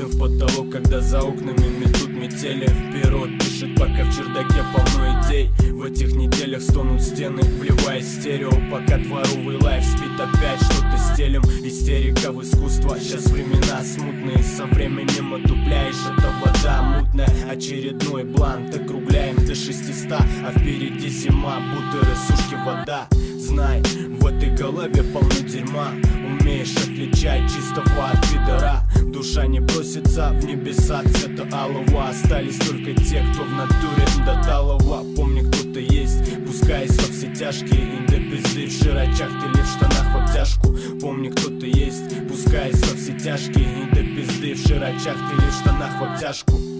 дым в потолок, когда за окнами метут метели. Перо пишет, пока в чердаке полно идей. В этих неделях стонут стены, вливая стерео, пока дворовый лайф спит, опять что-то стелем. Истерика в искусство, сейчас времена смутные. Со временем отупляешь, это вода мутная. Очередной блант округляем до 600, а впереди зима, бутеры, сушки, вода. Знай, в этой голове полно дерьма. Умеешь отличать чистого от пидора. Душа не просится в небеса цвета алого. Остались только те, кто в натуре до талого. Помни, кто-то есть, пускаясь во все тяжкие. И до пизды в широчах или в штанах в обтяжку. Помни, кто-то есть, пускаясь во все тяжкие. И до пизды в широчах или в штанах в обтяжку.